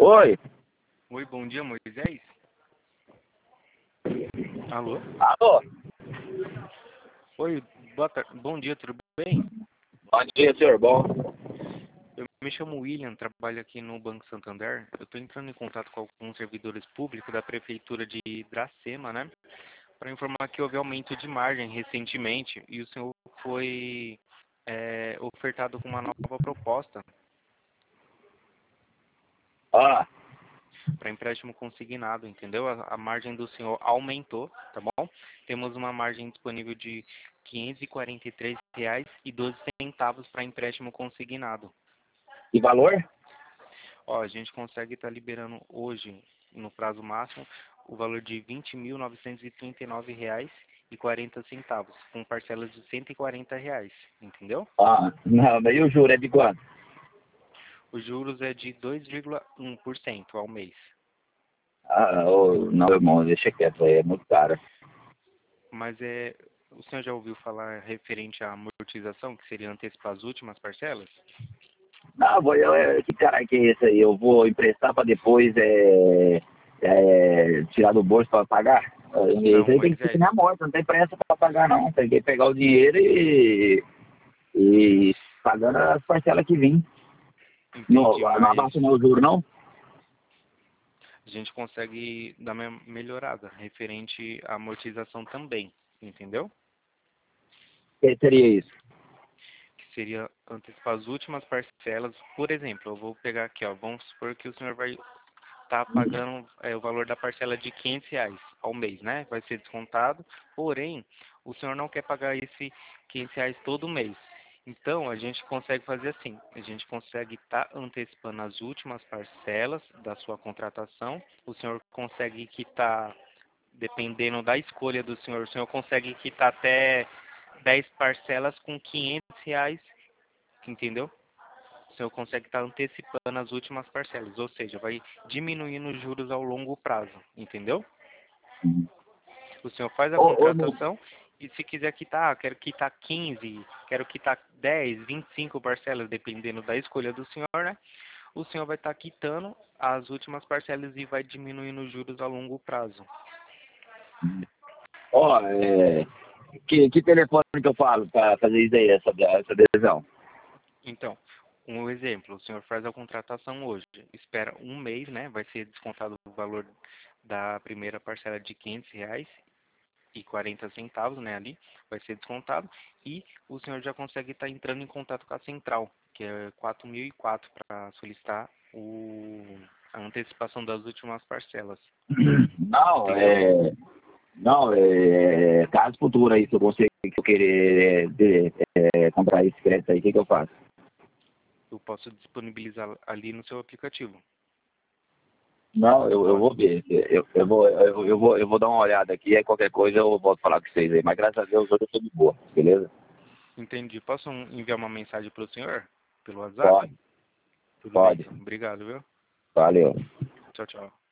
Oi, Oi, bom dia, Moisés. Alô? alô? Oi, boa tarde. Bom dia, tudo bem? Bom dia, senhor. Bom. Eu me chamo William, trabalho aqui no Banco Santander. Eu estou entrando em contato com alguns servidores públicos da Prefeitura de Dracema, né? Para informar que houve aumento de margem recentemente e o senhor foi ofertado com uma nova proposta Ah, para empréstimo consignado, entendeu? A margem do senhor aumentou, tá bom? Temos uma margem disponível de R$ 543,12 para empréstimo consignado. e valor? Ó, a gente consegue estar liberando hoje, no prazo máximo, o valor de R$ 20.939,40, com parcelas de R$ 140, entendeu? Ah, não, daí o juro é de quanto? Os juros é de 2,1% ao mês. Ah, não, irmão, deixa quieto, aí é muito caro. Mas o senhor já ouviu falar referente à amortização, que seria antecipar as últimas parcelas? Não, que cara que é esse aí? Eu vou emprestar para depois tirar do bolso para pagar? Não, Isso aí tem que ser que Moisés, nem a morte, não tem pressa para pagar não. Tem que pegar o dinheiro e pagando as parcelas que vêm. Não, entendi, não mas abaixa não o juro não? a gente consegue dar uma melhorada referente à amortização também, entendeu? O que seria isso? Que seria antecipar as últimas parcelas. Por exemplo, eu vou pegar aqui, ó, vamos supor que o senhor vai estar pagando o valor da parcela de R$ 500 ao mês, né? Vai ser descontado, porém, o senhor não quer pagar esse R$ 500 todo mês. Então, a gente consegue fazer assim, a gente consegue estar antecipando as últimas parcelas da sua contratação, o senhor consegue quitar, dependendo da escolha do senhor, o senhor consegue quitar até 10 parcelas com R$ 500, entendeu? O senhor consegue estar antecipando as últimas parcelas, ou seja, vai diminuindo os juros ao longo prazo, entendeu? O senhor faz a Meu, contratação e se quiser quitar, quero quitar 15, quero quitar 10, 25 parcelas, dependendo da escolha do senhor, né? O senhor vai estar quitando as últimas parcelas e vai diminuindo os juros a longo prazo. ó, que telefone que eu falo para fazer isso aí, essa decisão? Então, um exemplo, o senhor faz a contratação hoje, espera um mês, né? Vai ser descontado o valor da primeira parcela de R$ 500,40, né? Ali vai ser descontado e o senhor já consegue estar entrando em contato com a central, que é 4004, para solicitar a antecipação das últimas parcelas, Não, entendeu? não, caso futuro aí, se eu conseguir que eu querer comprar esse crédito aí, o que eu faço? Eu posso disponibilizar ali no seu aplicativo. Não, Eu eu posso. vou ver. Eu vou dar uma olhada aqui, aí qualquer coisa eu volto a falar com vocês aí. Mas graças a Deus hoje eu tô de boa, beleza? Entendi. Posso enviar uma mensagem para o senhor pelo WhatsApp? Pode, Tudo bem, pode. então. Obrigado, viu? Valeu. Tchau, tchau.